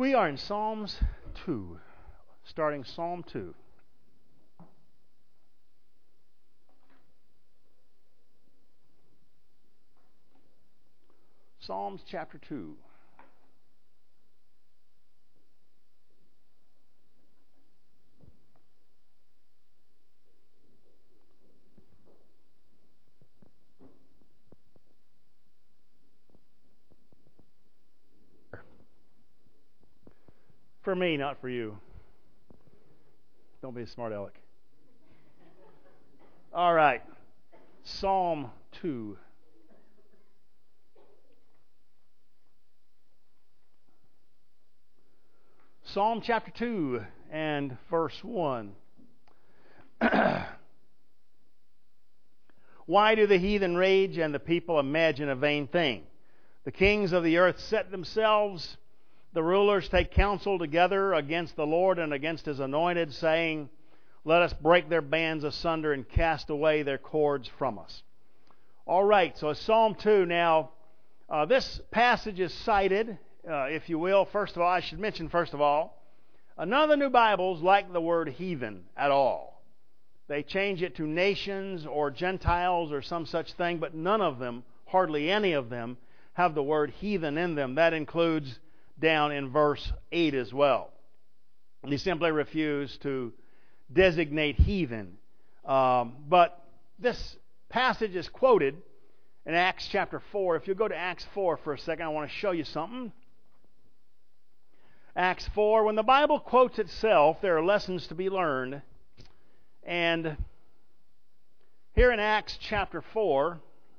We are in Psalms 2, starting Psalm 2. Psalms chapter 2. For me, not for you. Don't be a smart aleck. All right. Psalm 2. Psalm chapter 2 and verse 1. Why do the heathen rage and the people imagine a vain thing? The kings of the earth set themselves, the rulers take counsel together against the Lord and against His anointed, saying, let us break their bands asunder and cast away their cords from us. All right, so Psalm 2 now. This passage is cited, if you will. First of all, I should mention, none of the new Bibles like the word heathen at all. They change it to nations or Gentiles or some such thing, but none of them, hardly any of them, have the word heathen in them. That includes down in verse 8 as well. They simply refuse to designate heathen. But this passage is quoted in Acts chapter 4. If you go to Acts 4 for a second, I want to show you something. Acts 4, when the Bible quotes itself, there are lessons to be learned. And here in Acts chapter 4,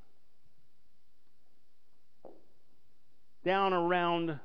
down around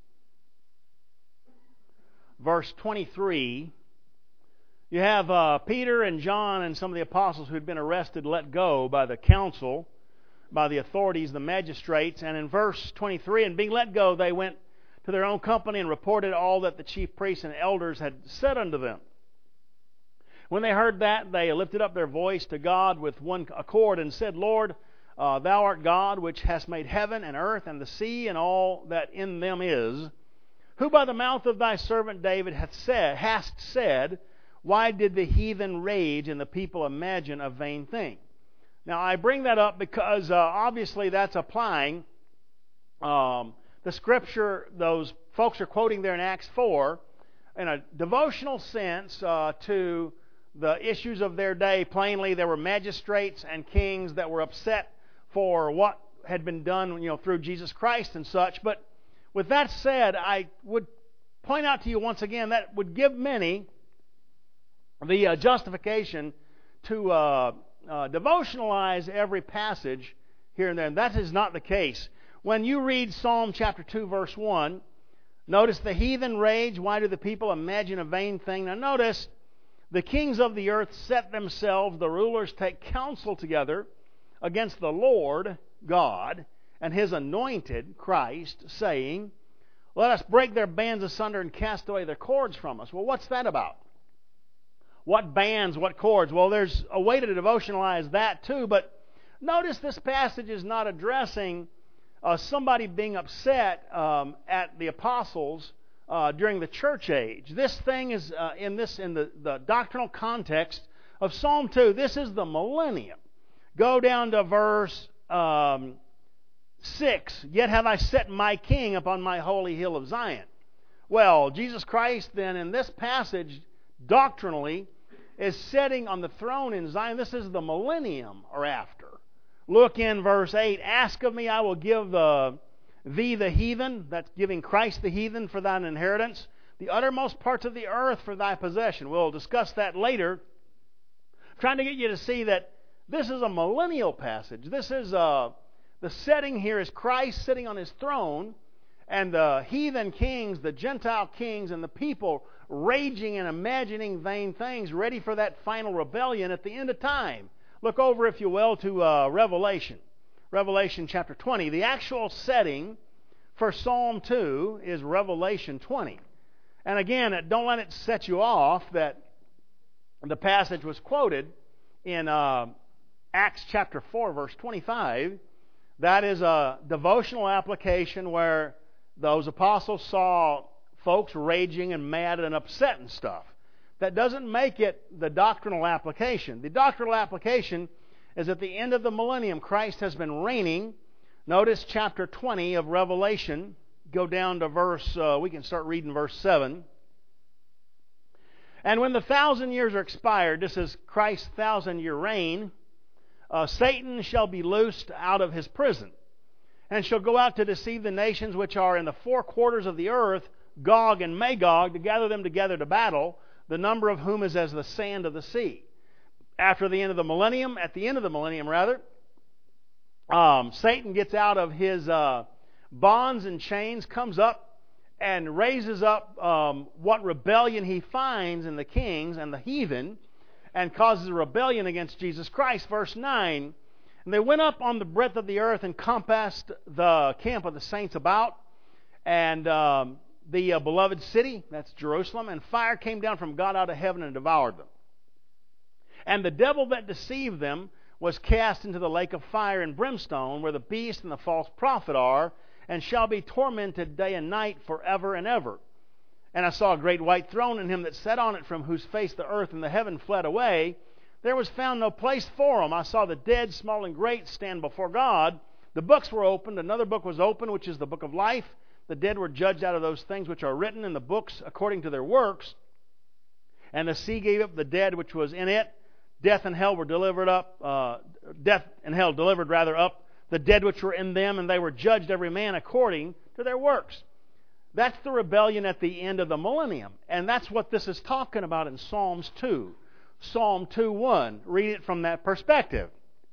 verse 23, you have Peter and John and some of the apostles who had been arrested let go by the council, by the authorities, the magistrates. And in verse 23, and being let go, they went to their own company and reported all that the chief priests and elders had said unto them. When they heard that, they lifted up their voice to God with one accord and said, Lord, Thou art God, which hast made heaven and earth and the sea and all that in them is, who by the mouth of thy servant David hast said, why did the heathen rage and the people imagine a vain thing? Now, I bring that up because obviously that's applying the scripture those folks are quoting there in Acts 4 in a devotional sense to the issues of their day. Plainly, there were magistrates and kings that were upset for what had been done, through Jesus Christ and such. But with that said, I would point out to you once again that would give many the justification to devotionalize every passage here and there. And that is not the case. When you read Psalm chapter 2, verse 1, notice the heathen rage. Why do the people imagine a vain thing? Now notice, the kings of the earth set themselves, the rulers take counsel together against the Lord God and His anointed, Christ, saying, let us break their bands asunder and cast away their cords from us. Well, what's that about? What bands, what cords? Well, there's a way to devotionalize that too, but notice this passage is not addressing somebody being upset at the apostles during the church age. This thing is in the doctrinal context of Psalm 2. This is the millennium. Go down to verse 6. Yet have I set my king upon my holy hill of Zion. Well, Jesus Christ then in this passage doctrinally is sitting on the throne in Zion. This is the millennium or after. Look in verse 8. Ask of me, I will give thee the heathen. That's giving Christ the heathen for thine inheritance. The uttermost parts of the earth for thy possession. We'll discuss that later. I'm trying to get you to see that this is a millennial passage. This is the setting here is Christ sitting on His throne, and the heathen kings, the Gentile kings, and the people raging and imagining vain things, ready for that final rebellion at the end of time. Look over, if you will, to Revelation. Revelation chapter 20. The actual setting for Psalm 2 is Revelation 20. And again, don't let it set you off that the passage was quoted in Acts chapter 4, verse 25. That is a devotional application where those apostles saw folks raging and mad and upset and stuff. That doesn't make it the doctrinal application. The doctrinal application is at the end of the millennium, Christ has been reigning. Notice chapter 20 of Revelation. Go down to we can start reading verse 7. And when the 1,000 years are expired, this is Christ's 1,000-year reign, Satan shall be loosed out of his prison, and shall go out to deceive the nations which are in the four quarters of the earth, Gog and Magog, to gather them together to battle, the number of whom is as the sand of the sea. At the end of the millennium, Satan gets out of his bonds and chains, comes up and raises up what rebellion he finds in the kings and the heathen, and causes a rebellion against Jesus Christ. Verse 9, and they went up on the breadth of the earth and compassed the camp of the saints about, and the beloved city, that's Jerusalem, and fire came down from God out of heaven and devoured them. And the devil that deceived them was cast into the lake of fire and brimstone, where the beast and the false prophet are, and shall be tormented day and night forever and ever. And I saw a great white throne, and him that sat on it, from whose face the earth and the heaven fled away. There was found no place for them. I saw the dead, small and great, stand before God. The books were opened. Another book was opened, which is the book of life. The dead were judged out of those things which are written in the books according to their works. And the sea gave up the dead which was in it. Death and hell were delivered up. Death and hell delivered up the dead which were in them, and they were judged every man according to their works. That's the rebellion at the end of the millennium. And that's what this is talking about in Psalms 2. Psalm 2:1. Read it from that perspective.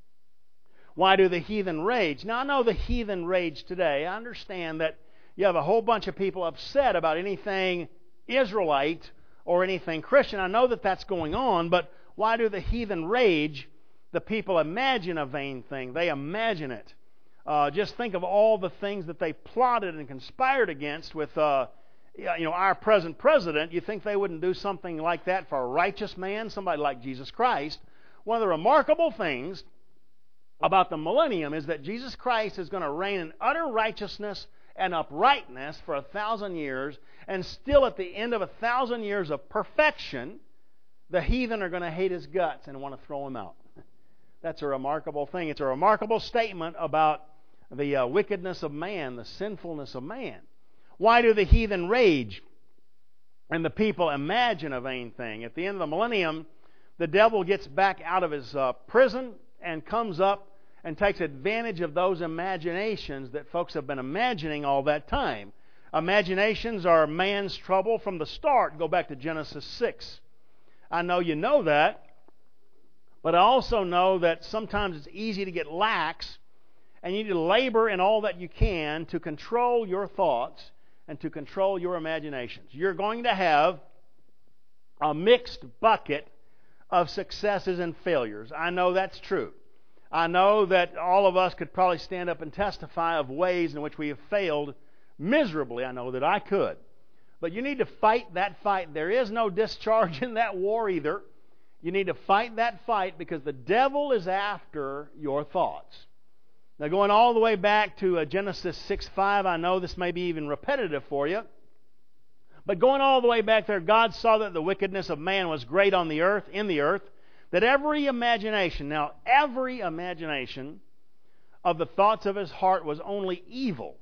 Why do the heathen rage? Now, I know the heathen rage today. I understand that you have a whole bunch of people upset about anything Israelite or anything Christian. I know that that's going on, but why do the heathen rage? The people imagine a vain thing. They imagine it. Just think of all the things that they plotted and conspired against with our present president. You think they wouldn't do something like that for a righteous man, somebody like Jesus Christ? One of the remarkable things about the millennium is that Jesus Christ is going to reign in utter righteousness and uprightness for 1,000 years, and still at the end of 1,000 years of perfection, the heathen are going to hate his guts and want to throw him out. That's a remarkable thing. It's a remarkable statement about the wickedness of man, the sinfulness of man. Why do the heathen rage and the people imagine a vain thing? At the end of the millennium, the devil gets back out of his prison and comes up and takes advantage of those imaginations that folks have been imagining all that time. Imaginations are man's trouble from the start. Go back to Genesis 6. I know you know that. But I also know that sometimes it's easy to get lax, and you need to labor in all that you can to control your thoughts and to control your imaginations. You're going to have a mixed bucket of successes and failures. I know that's true. I know that all of us could probably stand up and testify of ways in which we have failed miserably. I know that I could. But you need to fight that fight. There is no discharge in that war either. You need to fight that fight because the devil is after your thoughts. Now, going all the way back to Genesis 6:5, I know this may be even repetitive for you. But going all the way back there, God saw that the wickedness of man was great on the earth, that every imagination of the thoughts of his heart was only evil,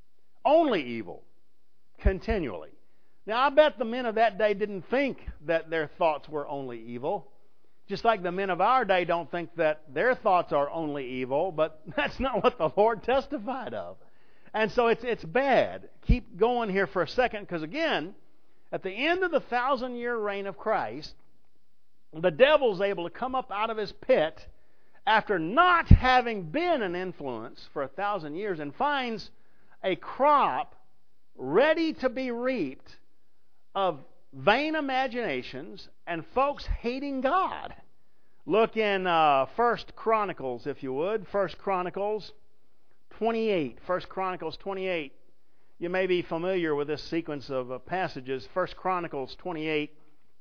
continually. Now, I bet the men of that day didn't think that their thoughts were only evil. Just like the men of our day don't think that their thoughts are only evil, but that's not what the Lord testified of. And so it's bad. Keep going here for a second, because again, at the end of the 1,000-year reign of Christ, the devil's able to come up out of his pit after not having been an influence for 1,000 years and finds a crop ready to be reaped of vain imaginations and folks hating God. Look in 1 Chronicles, if you would. 1 Chronicles 28. 1 Chronicles 28. You may be familiar with this sequence of passages. 1 Chronicles 28.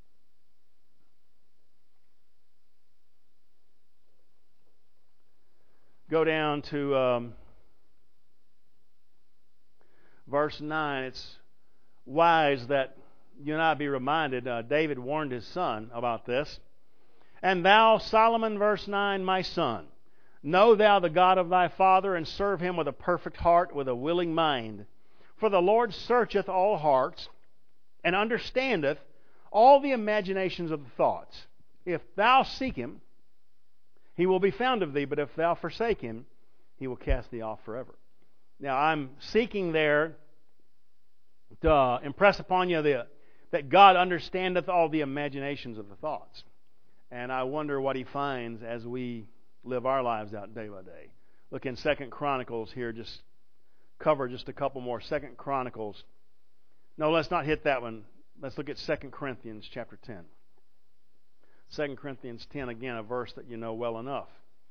Go down to verse 9. It's wise that you and I be reminded. David warned his son about this. And thou, Solomon, verse 9, my son, know thou the God of thy father, and serve him with a perfect heart, with a willing mind. For the Lord searcheth all hearts, and understandeth all the imaginations of the thoughts. If thou seek him, he will be found of thee, but if thou forsake him, he will cast thee off forever. Now, I'm seeking there to impress upon you that God understandeth all the imaginations of the thoughts. And I wonder what he finds as we live our lives out day by day. Look in 2 Chronicles here, just cover just a couple more. 2 Chronicles. No, let's not hit that one. Let's look at 2 Corinthians chapter 10. 2 Corinthians 10, again, a verse that you know well enough.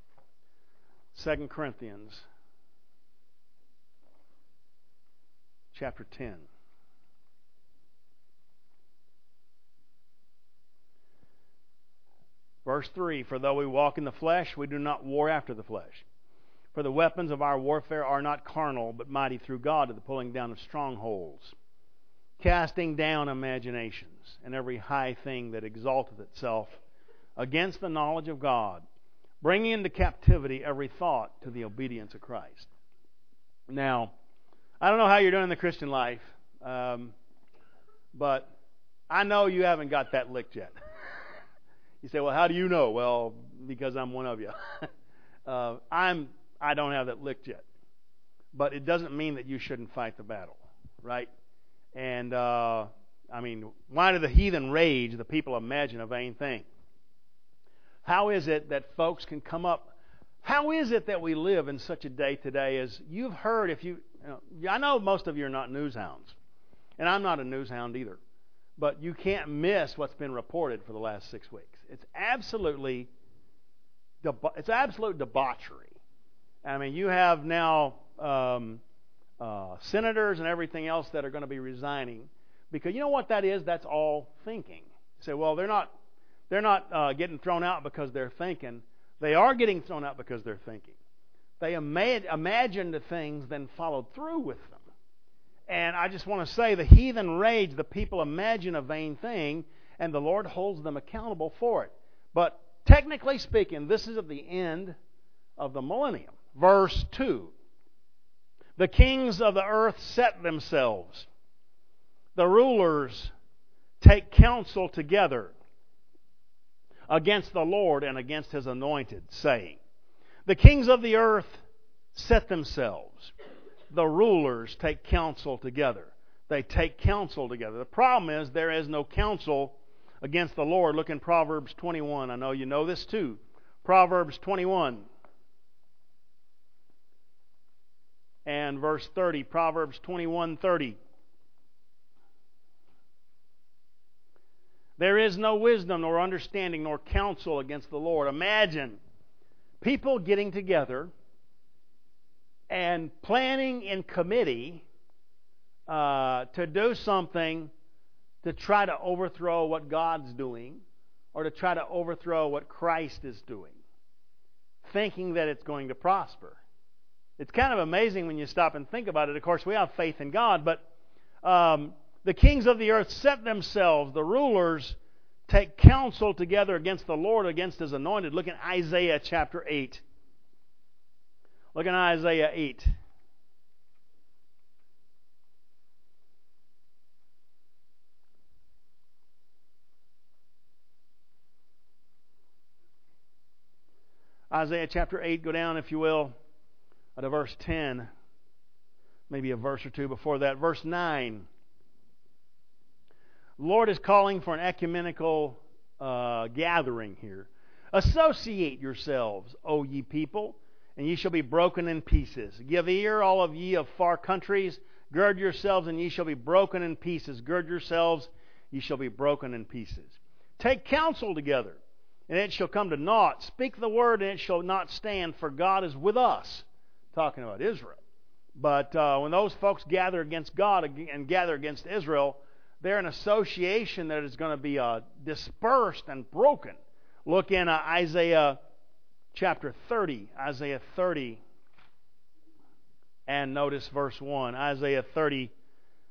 2 Corinthians chapter 10. Verse 3, for though we walk in the flesh, we do not war after the flesh. For the weapons of our warfare are not carnal, but mighty through God to the pulling down of strongholds, casting down imaginations, and every high thing that exalteth itself against the knowledge of God, bringing into captivity every thought to the obedience of Christ. Now, I don't know how you're doing in the Christian life, but I know you haven't got that licked yet. You say, well, how do you know? Well, because I'm one of you. I don't have that licked yet. But it doesn't mean that you shouldn't fight the battle, right? And, why do the heathen rage? The people imagine a vain thing. How is it that folks can come up? How is it that we live in such a day today as you've heard, I know most of you are not news hounds. And I'm not a news hound either. But you can't miss what's been reported for the last 6 weeks. It's absolute debauchery. I mean, you have now senators and everything else that are going to be resigning because you know what that is? That's all thinking. You say, well, they're not getting thrown out because they're thinking. They are getting thrown out because they're thinking. They imagined the things, then followed through with them. And I just want to say the heathen rage, the people imagine a vain thing, and the Lord holds them accountable for it. But technically speaking, this is at the end of the millennium. Verse 2. The kings of the earth set themselves. The rulers take counsel together against the Lord and against His anointed, saying, the kings of the earth set themselves. The rulers take counsel together. They take counsel together. The problem is there is no counsel against the Lord. Look in Proverbs 21. I know you know this too. Proverbs 21 and verse 30. Proverbs 21:30. There is no wisdom nor understanding nor counsel against the Lord. Imagine people getting together and planning in committee to do something to try to overthrow what God's doing or to try to overthrow what Christ is doing, thinking that it's going to prosper. It's kind of amazing when you stop and think about it. Of course, we have faith in God, but the kings of the earth set themselves, the rulers take counsel together against the Lord, against His anointed. Look in Isaiah chapter 8. Look in Isaiah 8. Isaiah chapter 8, go down, if you will, to verse 10. Maybe a verse or two before that. Verse 9. The Lord is calling for an ecumenical gathering here. Associate yourselves, O ye people, and ye shall be broken in pieces. Give ear, all of ye of far countries. Gird yourselves, and ye shall be broken in pieces. Gird yourselves, ye shall be broken in pieces. Take counsel together, and it shall come to naught. Speak the word, and it shall not stand, for God is with us. Talking about Israel. But when those folks gather against God and gather against Israel, they're an association that is going to be dispersed and broken. Look in Isaiah chapter 30. Isaiah 30. And notice verse 1. Isaiah 30,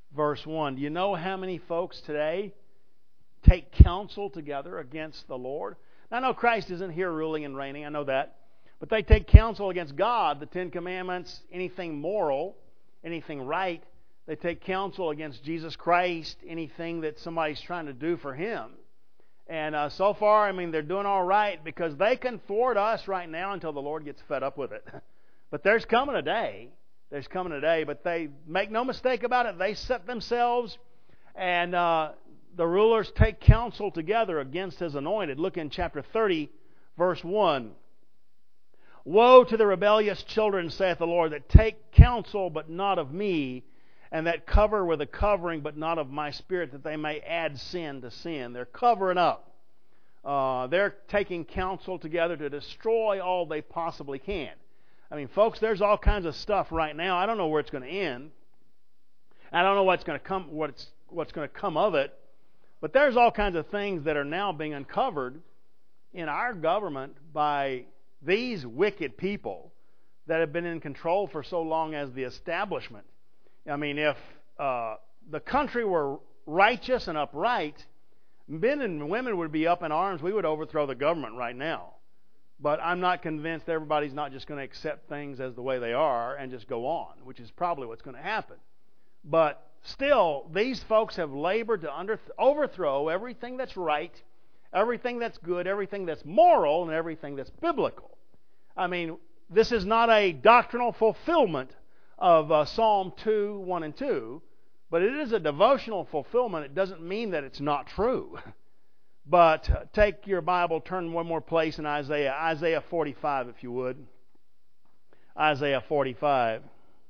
verse 1. Do you know how many folks today take counsel together against the Lord? Now, I know Christ isn't here ruling and reigning, I know that. But they take counsel against God, the Ten Commandments, anything moral, anything right. They take counsel against Jesus Christ, anything that somebody's trying to do for Him. And so far, I mean, they're doing all right because they can thwart us right now until the Lord gets fed up with it. But there's coming a day. But they make no mistake about it. They set themselves, and the rulers take counsel together against His anointed. Look in chapter 30, verse 1. Woe to the rebellious children, saith the Lord, that take counsel, but not of me, and that cover with a covering, but not of my Spirit, that they may add sin to sin. They're covering up. They're taking counsel together to destroy all they possibly can. I mean, folks, there's all kinds of stuff right now. I don't know where it's going to end. I don't know what's going to come of it. But there's all kinds of things that are now being uncovered in our government by these wicked people that have been in control for so long as the establishment. I mean, if the country were righteous and upright, men and women would be up in arms. We would overthrow the government right now. But I'm not convinced everybody's not just going to accept things as the way they are and just go on, which is probably what's going to happen. But still, these folks have labored to overthrow everything that's right, everything that's good, everything that's moral, and everything that's biblical. I mean, this is not a doctrinal fulfillment of Psalm 2, 1 and 2, but it is a devotional fulfillment. It doesn't mean that it's not true. But take your Bible, turn one more place in Isaiah 45, if you would. Isaiah 45.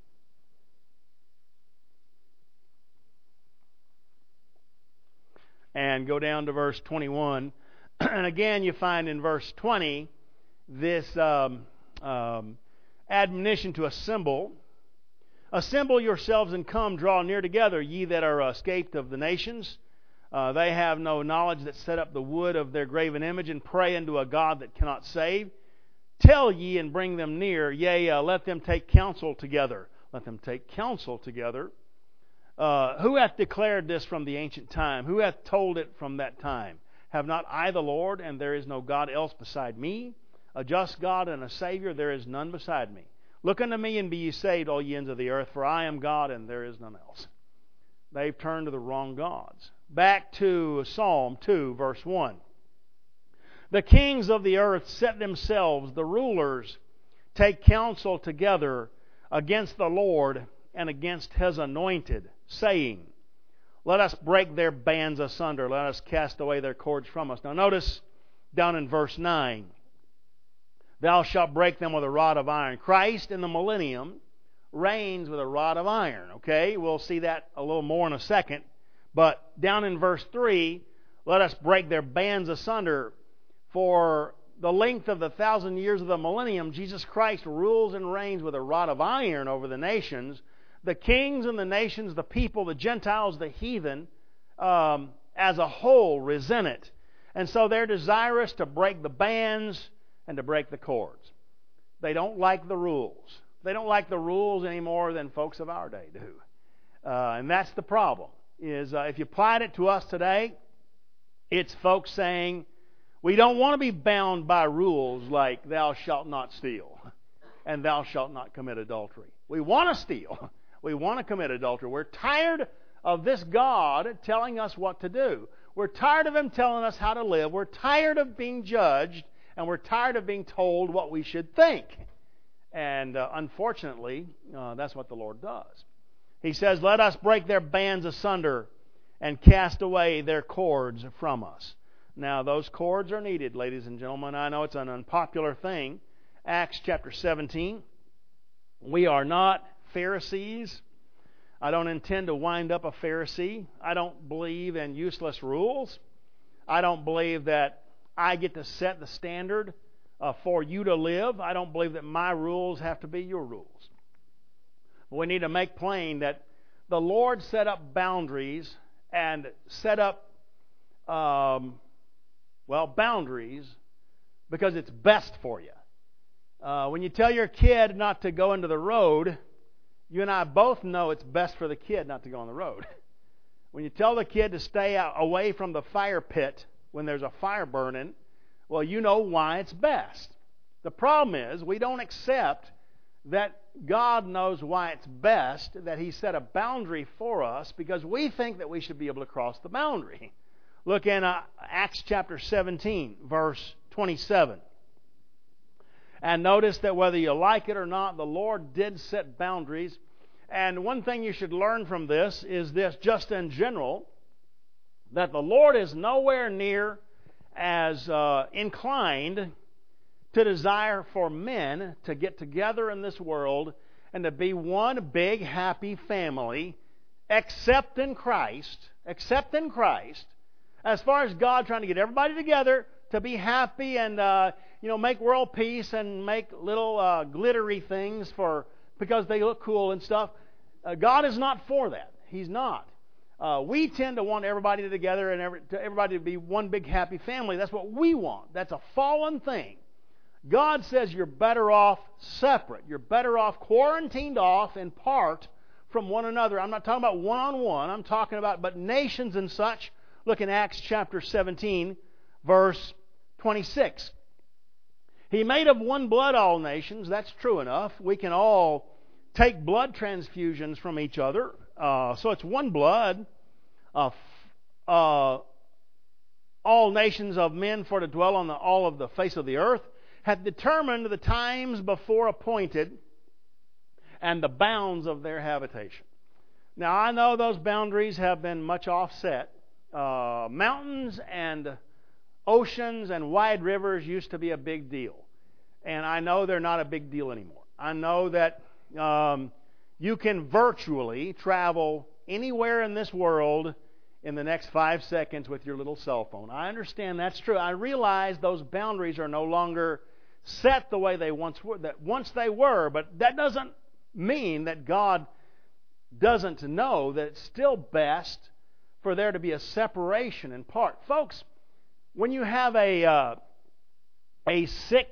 And go down to verse 21. And again, you find in verse 20 this admonition to assemble. Assemble yourselves and come, draw near together, ye that are escaped of the nations. They have no knowledge that set up the wood of their graven image, and pray unto a God that cannot save. Tell ye and bring them near, yea, let them take counsel together. Let them take counsel together. Who hath declared this from the ancient time? Who hath told it from that time? Have not I the Lord, and there is no God else beside me? A just God and a Savior, there is none beside me. Look unto me and be ye saved, all ye ends of the earth, for I am God and there is none else. They've turned to the wrong gods. Back to Psalm 2, verse 1. The kings of the earth set themselves, the rulers take counsel together against the Lord and against His anointed, saying, let us break their bands asunder, let us cast away their cords from us. Now notice down in verse 9, thou shalt break them with a rod of iron. Christ in the millennium reigns with a rod of iron. Okay, we'll see that a little more in a second. But down in verse 3, let us break their bands asunder. For the length of the 1,000 years of the millennium, Jesus Christ rules and reigns with a rod of iron over the nations. The kings and the nations, the people, the Gentiles, the heathen, as a whole resent it. And so they're desirous to break the bands and to break the cords. They don't like the rules. They don't like the rules any more than folks of our day do. And that's the problem. Is if you applied it to us today, it's folks saying, we don't want to be bound by rules like thou shalt not steal and thou shalt not commit adultery. We want to steal. We want to commit adultery. We're tired of this God telling us what to do. We're tired of Him telling us how to live. We're tired of being judged, and we're tired of being told what we should think. And unfortunately, that's what the Lord does. He says, let us break their bands asunder and cast away their cords from us. Now, those cords are needed, ladies and gentlemen. I know it's an unpopular thing. Acts chapter 17. We are not Pharisees. I don't intend to wind up a Pharisee. I don't believe in useless rules. I don't believe that I get to set the standard for you to live. I don't believe that my rules have to be your rules. We need to make plain that the Lord set up boundaries and set up, boundaries because it's best for you. When you tell your kid not to go into the road You and I both know it's best for the kid not to go on the road. When you tell the kid to stay away from the fire pit when there's a fire burning, well, you know why it's best. The problem is we don't accept that God knows why it's best, that He set a boundary for us, because we think that we should be able to cross the boundary. Look in Acts chapter 17, verse 27. And notice that whether you like it or not, the Lord did set boundaries. And one thing you should learn from this is this, just in general, that the Lord is nowhere near as inclined to desire for men to get together in this world and to be one big happy family, except in Christ. Except in Christ. As far as God trying to get everybody together to be happy and make world peace and make little glittery things because they look cool and stuff. God is not for that. He's not. We tend to want everybody together and everybody to be one big happy family. That's what we want. That's a fallen thing. God says you're better off separate. You're better off quarantined off in part from one another. I'm not talking about one-on-one. I'm talking about but nations and such. Look in Acts chapter 17, verse 26. He made of one blood all nations. That's true enough. We can all take blood transfusions from each other. So it's one blood. All nations of men for to dwell on all of the face of the earth, hath determined the times before appointed and the bounds of their habitation. Now I know those boundaries have been much offset. Mountains and oceans and wide rivers used to be a big deal. And I know they're not a big deal anymore. I know that you can virtually travel anywhere in this world in the next 5 seconds with your little cell phone. I understand that's true. I realize those boundaries are no longer set the way they once were. That once they were, but that doesn't mean that God doesn't know that it's still best for there to be a separation in part. Folks, when you have a sick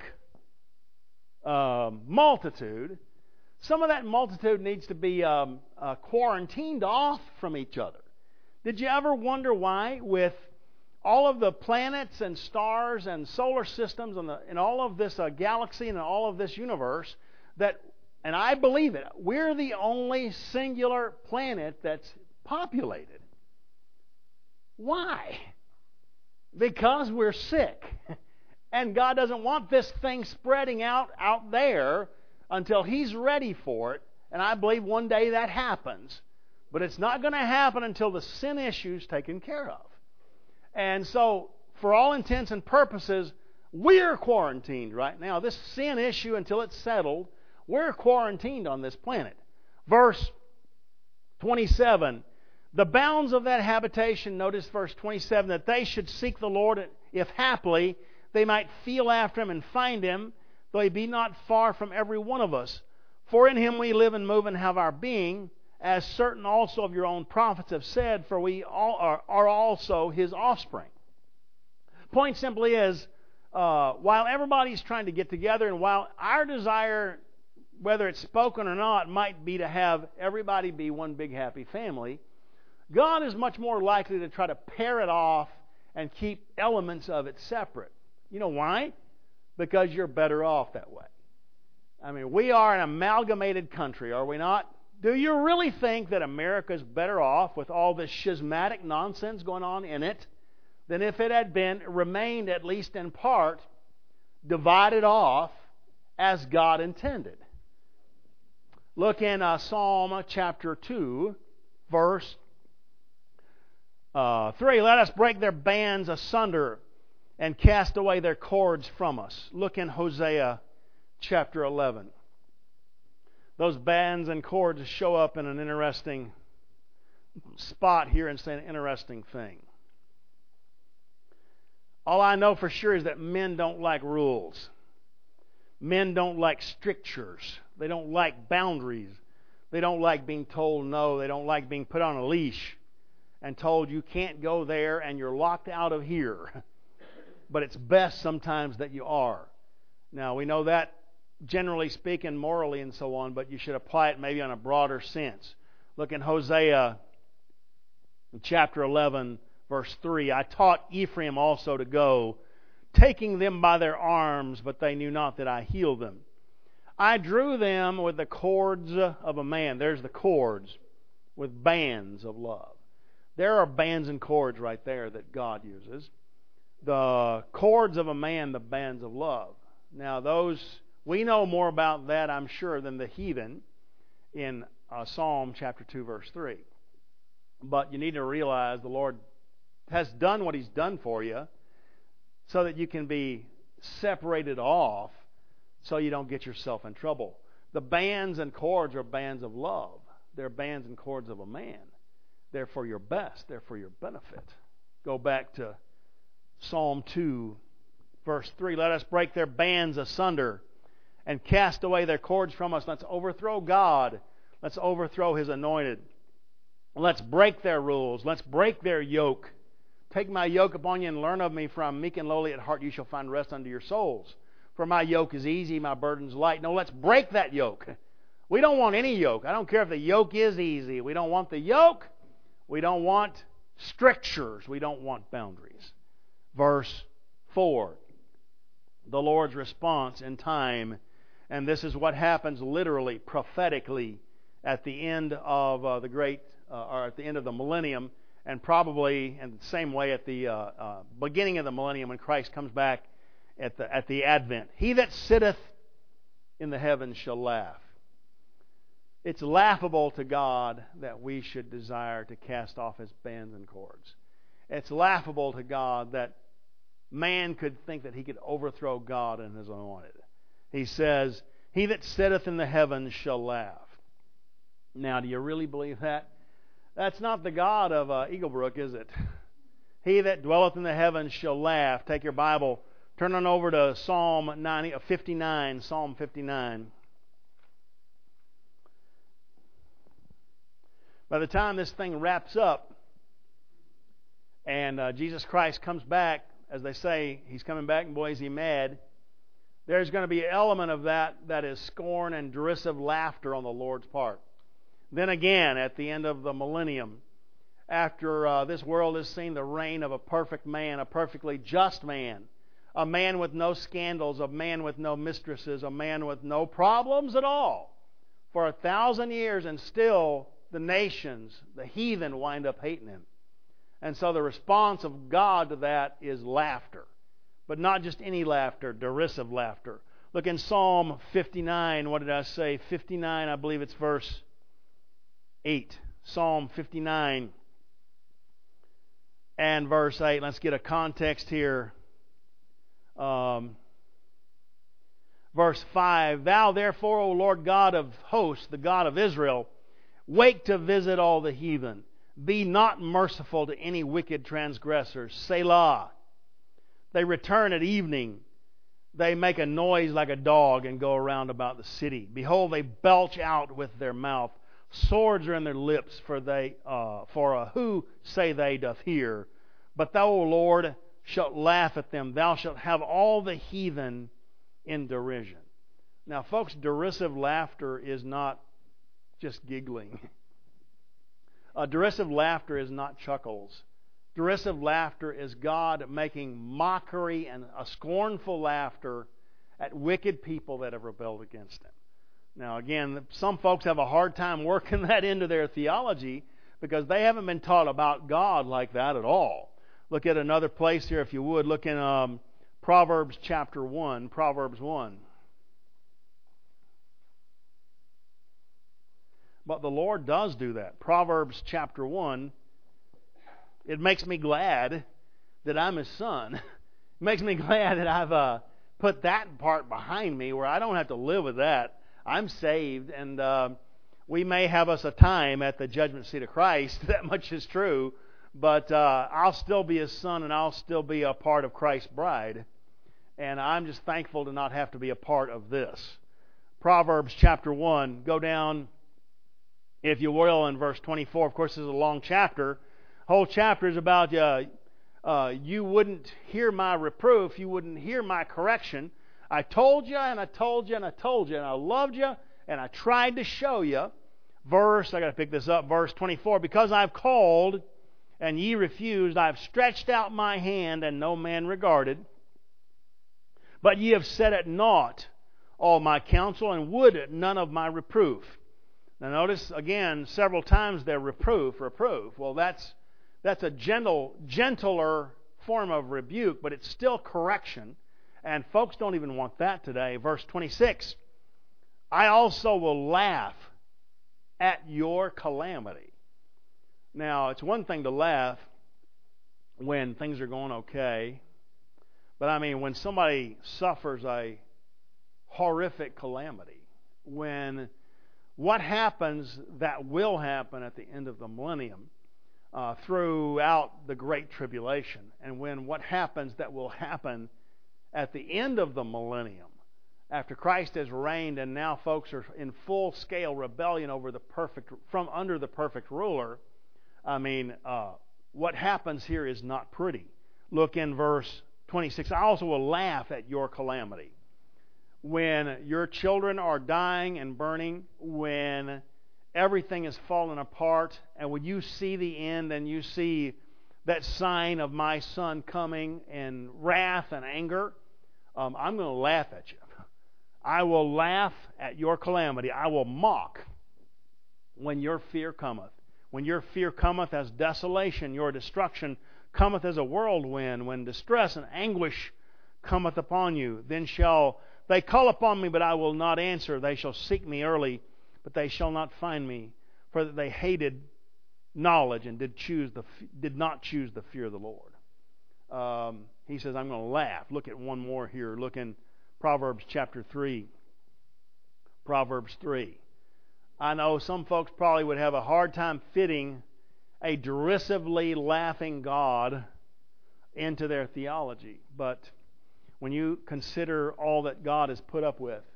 multitude, some of that multitude needs to be quarantined off from each other. Did you ever wonder why, with all of the planets and stars and solar systems and all of this galaxy and all of this universe, that, and I believe it, we're the only singular planet that's populated? Why? Because we're sick. And God doesn't want this thing spreading out there until He's ready for it. And I believe one day that happens. But it's not going to happen until the sin issue is taken care of. And so, for all intents and purposes, we're quarantined right now. This sin issue, until it's settled, we're quarantined on this planet. Verse 27, the bounds of that habitation, notice verse 27, that they should seek the Lord, if haply they might feel after Him and find Him, though He be not far from every one of us. For in Him we live and move and have our being, as certain also of your own prophets have said, for we all are also His offspring. Point simply is, while everybody's trying to get together, and while our desire, whether it's spoken or not, might be to have everybody be one big happy family, God is much more likely to try to pair it off and keep elements of it separate. You know why? Because you're better off that way. I mean, we are an amalgamated country, are we not? Do you really think that America's better off with all this schismatic nonsense going on in it than if it had remained, at least in part, divided off as God intended? Look in Psalm chapter 2, verse 3. Let us break their bands asunder and cast away their cords from us. Look in Hosea chapter 11. Those bands and cords show up in an interesting spot here and say an interesting thing. All I know for sure is that men don't like rules. Men don't like strictures. They don't like boundaries. They don't like being told no. They don't like being put on a leash and told you can't go there and you're locked out of here. But it's best sometimes that you are. Now, we know that generally speaking, morally and so on, but you should apply it maybe on a broader sense. Look in Hosea chapter 11, verse 3. I taught Ephraim also to go, taking them by their arms, but they knew not that I healed them. I drew them with the cords of a man. There's the cords, with bands of love. There are bands and cords right there that God uses. The cords of a man, the bands of love. Now those, we know more about that, I'm sure, than the heathen in Psalm chapter 2, verse 3. But you need to realize the Lord has done what He's done for you so that you can be separated off so you don't get yourself in trouble. The bands and cords are bands of love. They're bands and cords of a man. They're for your best. They're for your benefit. Go back to Psalm 2, verse 3. Let us break their bands asunder and cast away their cords from us. Let's overthrow God. Let's overthrow His anointed. Let's break their rules. Let's break their yoke. Take my yoke upon you and learn of me, for I am meek and lowly at heart. You shall find rest unto your souls. For my yoke is easy, my burden's light. No, let's break that yoke. We don't want any yoke. I don't care if the yoke is easy. We don't want the yoke. We don't want strictures. We don't want boundaries. Verse 4. The Lord's response in time. And this is what happens literally, prophetically, at the end of or at the end of the millennium, and probably in the same way at the beginning of the millennium when Christ comes back at the Advent. He that sitteth in the heavens shall laugh. It's laughable to God that we should desire to cast off His bands and cords. It's laughable to God that man could think that he could overthrow God and His anointed. He says, He that sitteth in the heavens shall laugh. Now, do you really believe that? That's not the God of Eaglebrook, is it? He that dwelleth in the heavens shall laugh. Take your Bible, turn on over to Psalm 59. Psalm 59. By the time this thing wraps up and Jesus Christ comes back, as they say, He's coming back, and boy, is He mad. There's going to be an element of that is scorn and derisive laughter on the Lord's part. Then again, at the end of the millennium, after this world has seen the reign of a perfect man, a perfectly just man, a man with no scandals, a man with no mistresses, a man with no problems at all, for 1,000 years, and still the nations, the heathen, wind up hating Him. And so the response of God to that is laughter. But not just any laughter, derisive laughter. Look in Psalm 59. What did I say? 59, I believe it's verse 8. Psalm 59 and verse 8. Let's get a context here. Verse 5. Thou therefore, O Lord God of hosts, the God of Israel, wake to visit all the heathen. Be not merciful to any wicked transgressors. Selah. They return at evening. They make a noise like a dog and go around about the city. Behold, they belch out with their mouth. Swords are in their lips, for who, say they, doth hear? But thou, O Lord, shalt laugh at them. Thou shalt have all the heathen in derision. Now, folks, derisive laughter is not just giggling. Derisive laughter is not chuckles. Derisive laughter is God making mockery and a scornful laughter at wicked people that have rebelled against Him. Now, again, some folks have a hard time working that into their theology because they haven't been taught about God like that at all. Look at another place here, if you would. Look in Proverbs chapter 1. Proverbs 1. But the Lord does do that. Proverbs chapter 1. It makes me glad that I'm His son. It makes me glad that I've put that part behind me where I don't have to live with that. I'm saved, and we may have us a time at the judgment seat of Christ. That much is true. But I'll still be His son, and I'll still be a part of Christ's bride. And I'm just thankful to not have to be a part of this. Proverbs chapter 1. Go down, if you will, in verse 24. Of course, this is a long chapter. The whole chapter is about you wouldn't hear my reproof, you wouldn't hear my correction. I told you, and I told you, and I told you, and I loved you, and I tried to show you. I got to pick this up, verse 24. Because I've called, and ye refused, I've stretched out my hand, and no man regarded. But ye have set at naught all my counsel, and would none of my reproof. Now notice, again, several times there, reproof. Well, that's a gentler form of rebuke, but it's still correction. And folks don't even want that today. Verse 26, I also will laugh at your calamity. Now, it's one thing to laugh when things are going okay, but I mean when somebody suffers a horrific calamity, when what happens that will happen at the end of the millennium, throughout the Great Tribulation, and when what happens that will happen at the end of the millennium, after Christ has reigned and now folks are in full-scale rebellion from under the perfect ruler. I mean, what happens here is not pretty. Look in verse 26. I also will laugh at your calamity. When your children are dying and burning, when everything is falling apart, and when you see the end and you see that sign of my Son coming in wrath and anger, I'm going to laugh at you. I will laugh at your calamity. I will mock when your fear cometh. When your fear cometh as desolation, your destruction cometh as a whirlwind. When distress and anguish cometh upon you, then shall they call upon me, but I will not answer. They shall seek me early, but they shall not find me, for that they hated knowledge and did not choose the fear of the Lord. He says, I'm going to laugh. Look at one more here. Look in Proverbs chapter 3. Proverbs 3. I know some folks probably would have a hard time fitting a derisively laughing God into their theology. But when you consider all that God has put up with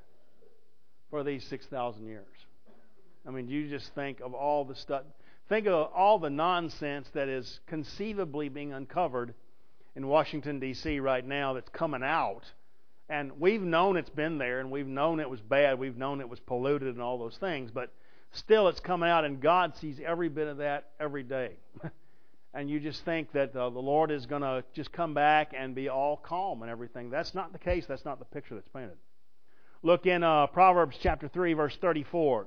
for these 6,000 years, I mean, you just think of all the stuff. Think of all the nonsense that is conceivably being uncovered in Washington, D.C. right now that's coming out. And we've known it's been there, and we've known it was bad. We've known it was polluted and all those things. But still it's coming out, and God sees every bit of that every day. And you just think that the Lord is going to just come back and be all calm and everything. That's not the case. That's not the picture that's painted. Look in Proverbs chapter 3, verse 34.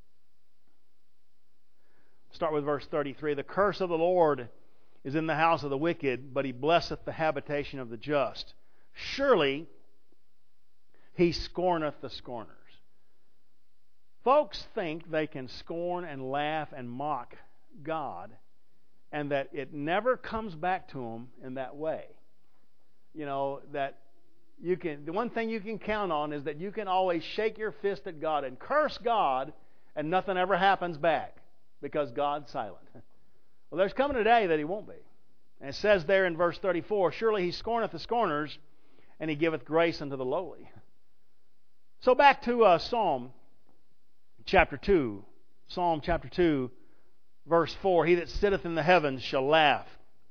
Start with verse 33. The curse of the Lord is in the house of the wicked, but He blesseth the habitation of the just. Surely He scorneth the scorners. Folks think they can scorn and laugh and mock God, and that it never comes back to them in that way. You know, that the one thing you can count on is that you can always shake your fist at God and curse God, and nothing ever happens back because God's silent. Well, there's coming a day that He won't be. And it says there in verse 34, surely He scorneth the scorners, and He giveth grace unto the lowly. So back to Psalm chapter 2. Psalm chapter 2, verse 4. He that sitteth in the heavens shall laugh.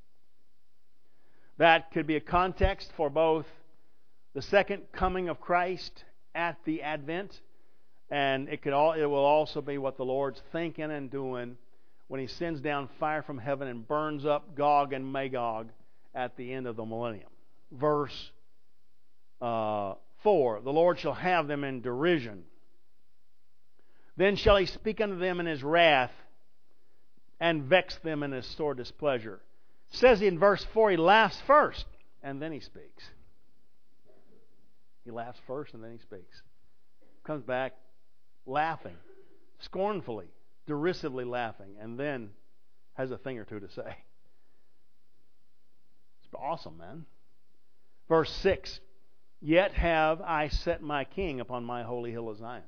That could be a context for both the second coming of Christ at the Advent, and it will also be what the Lord's thinking and doing when He sends down fire from heaven and burns up Gog and Magog at the end of the millennium. Verse 4, the Lord shall have them in derision. Then shall He speak unto them in His wrath, and vex them in His sore displeasure. It says in verse 4, He laughs first, and then He speaks. He laughs first, and then He speaks. Comes back laughing, scornfully, derisively laughing, and then has a thing or two to say. It's awesome, man. Verse 6, Yet have I set my king upon my holy hill of Zion.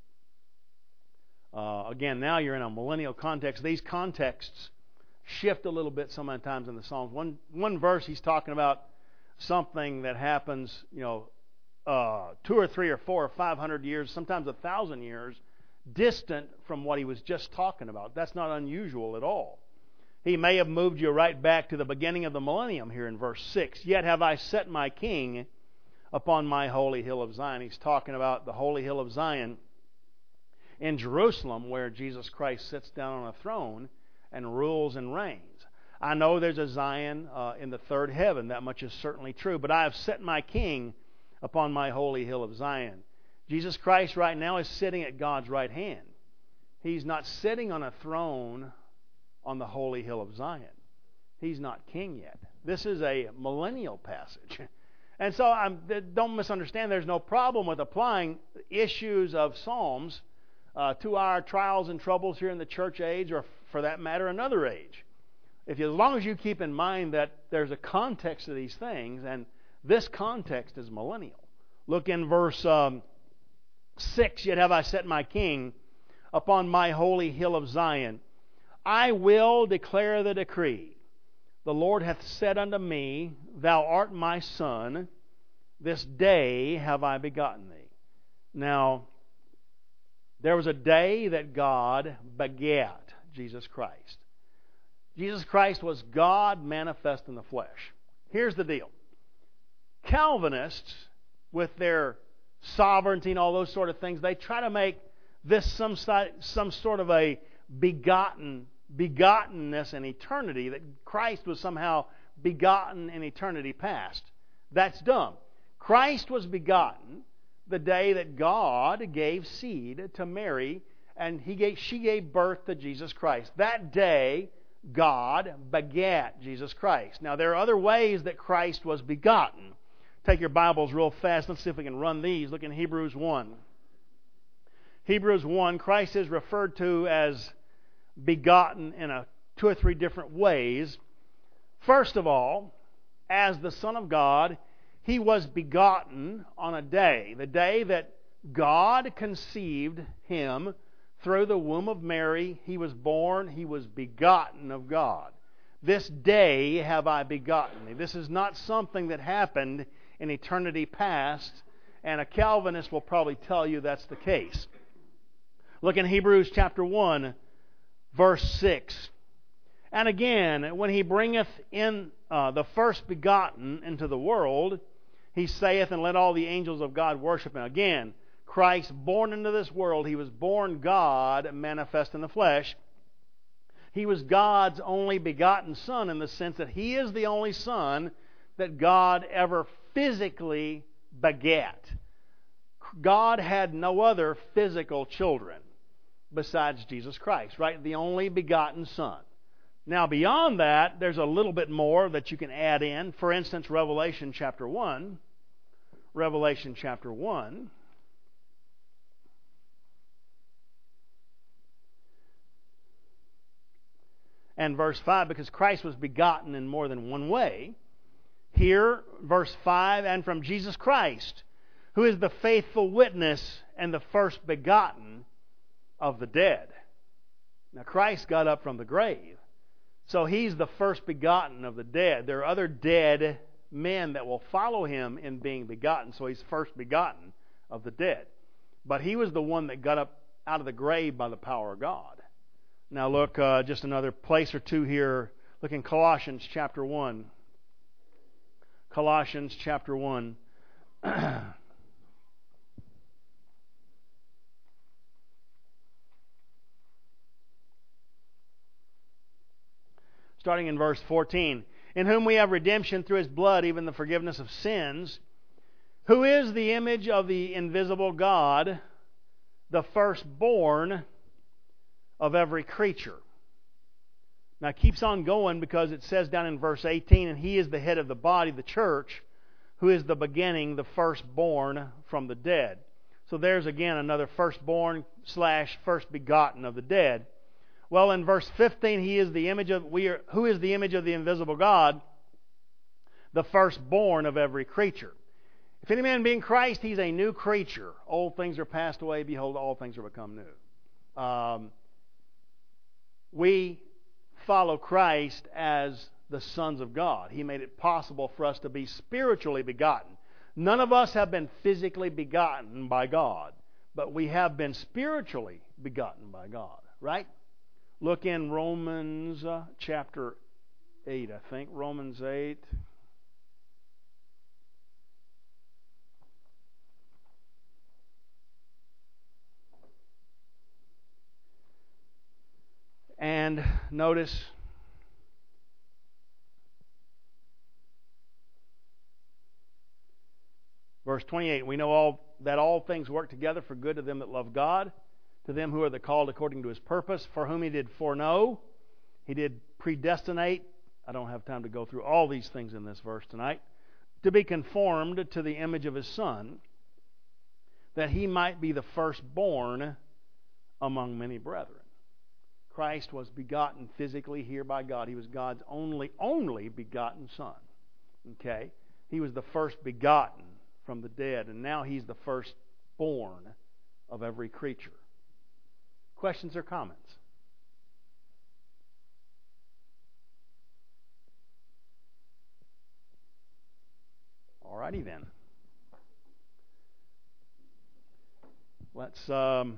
Again, now you're in a millennial context. These contexts shift a little bit sometimes in the Psalms. One verse He's talking about something that happens, 2 or 3 or 4 or 500 years, sometimes 1,000 years, distant from what He was just talking about. That's not unusual at all. He may have moved you right back to the beginning of the millennium here in verse 6. Yet have I set my king upon my holy hill of Zion. He's talking about the holy hill of Zion in Jerusalem, where Jesus Christ sits down on a throne and rules and reigns. I know there's a Zion in the third heaven. That much is certainly true. But I have set my king upon my holy hill of Zion. Jesus Christ right now is sitting at God's right hand. He's not sitting on a throne on the holy hill of Zion. He's not king yet. This is a millennial passage. And so don't misunderstand, there's no problem with applying issues of Psalms to our trials and troubles here in the church age, or for that matter, another age. As long as you keep in mind that there's a context to these things, and this context is millennial. Look in verse 6, Yet have I set my king upon my holy hill of Zion. I will declare the decree. The Lord hath said unto me, Thou art my son, this day have I begotten thee. Now, there was a day that God begat Jesus Christ. Jesus Christ was God manifest in the flesh. Here's the deal. Calvinists, with their sovereignty and all those sort of things, they try to make this some sort of a begottenness in eternity, that Christ was somehow begotten in eternity past. That's dumb. Christ was begotten the day that God gave seed to Mary, and she gave birth to Jesus Christ. That day, God begat Jesus Christ. Now, there are other ways that Christ was begotten. Take your Bibles real fast. Let's see if we can run these. Look in Hebrews 1. Hebrews 1, Christ is referred to as begotten in two or three different ways. First of all, as the Son of God, He was begotten on a day, the day that God conceived Him through the womb of Mary. He was born, He was begotten of God. This day have I begotten thee. This is not something that happened in eternity past, and a Calvinist will probably tell you that's the case. Look in Hebrews chapter 1, verse 6. And again, when He bringeth in the first begotten into the world, He saith, And let all the angels of God worship Him. Again, Christ born into this world. He was born God, manifest in the flesh. He was God's only begotten Son, in the sense that He is the only Son that God ever physically begat. God had no other physical children besides Jesus Christ, right? The only begotten Son. Now, beyond that, there's a little bit more that you can add in. For instance, Revelation chapter 1. Revelation chapter 1. And verse 5, because Christ was begotten in more than one way. Here, verse 5, And from Jesus Christ, who is the faithful witness and the first begotten of the dead. Now, Christ got up from the grave, so He's the first begotten of the dead. There are other dead men that will follow Him in being begotten, so He's first begotten of the dead. But He was the one that got up out of the grave by the power of God. Now look, just another place or two here. Look in Colossians chapter 1. Colossians chapter 1. Starting in verse 14. In whom we have redemption through His blood, even the forgiveness of sins, who is the image of the invisible God, the firstborn of every creature. Now it keeps on going, because it says down in verse 18, And He is the head of the body, the church, who is the beginning, the firstborn from the dead. So there's again another firstborn / first begotten of the dead. Well, in verse 15, He is the image of who is the image of the invisible God, the firstborn of every creature. If any man be in Christ, he's a new creature. Old things are passed away; behold, all things are become new. We follow Christ as the sons of God. He made it possible for us to be spiritually begotten. None of us have been physically begotten by God, but we have been spiritually begotten by God, right? Look in Romans chapter 8, I think. Romans 8. And notice verse 28. We know that all things work together for good to them that love God, to them who are the called according to His purpose, for whom He did foreknow, He did predestinate. I don't have time to go through all these things in this verse tonight. To be conformed to the image of His Son, that He might be the firstborn among many brethren. Christ was begotten physically here by God. He was God's only begotten Son. Okay? He was the first begotten from the dead, and now He's the firstborn of every creature. Questions or comments? Alrighty then. Let's